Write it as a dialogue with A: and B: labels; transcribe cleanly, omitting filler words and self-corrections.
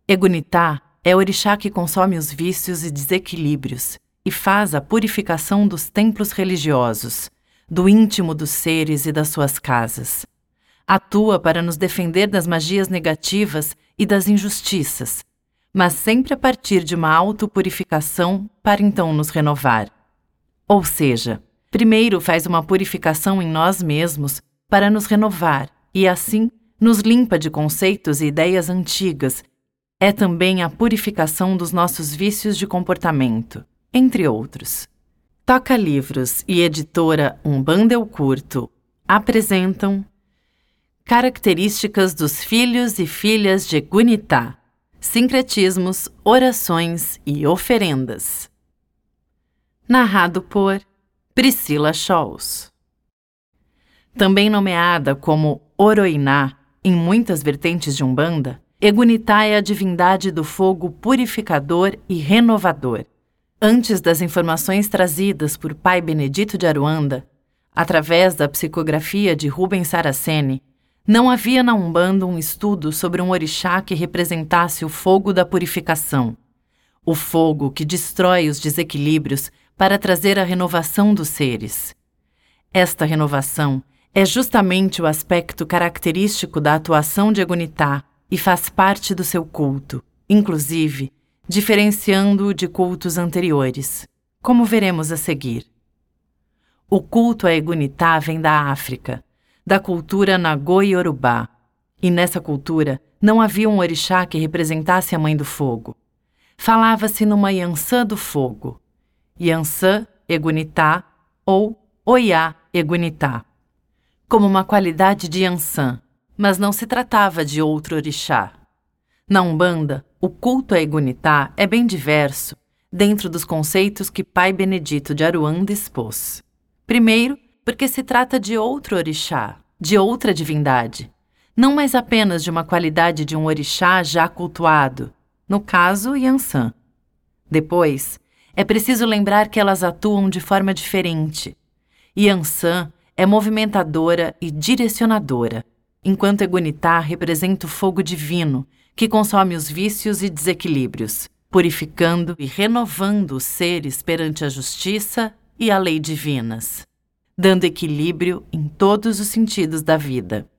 A: Egunitá é orixá que consome os vícios e desequilíbrios e faz a purificação dos templos religiosos, do íntimo dos seres e das suas casas. Atua para nos defender das magias negativas e das injustiças, mas sempre a partir de uma autopurificação para então nos renovar. Ou seja, primeiro faz uma purificação em nós mesmos para nos renovar e, assim, nos limpa de conceitos e ideias antigas. É também a purificação dos nossos vícios de comportamento, entre outros. Toca Livros e editora Umbanda Eu Curto apresentam Características dos filhos e filhas de Egunitá, sincretismos, orações e oferendas. Narrado por Priscila Scholz. Também nomeada como Oroiná em muitas vertentes de Umbanda, Egunitá é a divindade do fogo purificador e renovador. Antes das informações trazidas por Pai Benedito de Aruanda, através da psicografia de Rubens Saraceni, não havia na Umbanda um estudo sobre um orixá que representasse o fogo da purificação, o fogo que destrói os desequilíbrios para trazer a renovação dos seres. Esta renovação é justamente o aspecto característico da atuação de Egunitá e faz parte do seu culto, inclusive diferenciando-o de cultos anteriores, como veremos a seguir. O culto a Egunitá vem da África, da cultura Nagô-Yorubá, e nessa cultura não havia um orixá que representasse a Mãe do Fogo. Falava-se numa Iansã do Fogo, Iansã Egunitá ou Oiá Egunitá, como uma qualidade de Iansã, mas não se tratava de outro orixá. Na Umbanda, o culto a Egunitá é bem diverso dentro dos conceitos que Pai Benedito de Aruanda expôs. Primeiro, porque se trata de outro orixá, de outra divindade, não mais apenas de uma qualidade de um orixá já cultuado, no caso, Iansã. Depois, é preciso lembrar que elas atuam de forma diferente. Iansã é movimentadora e direcionadora, enquanto Egunitá representa o fogo divino, que consome os vícios e desequilíbrios, purificando e renovando os seres perante a justiça e a lei divinas, dando equilíbrio em todos os sentidos da vida.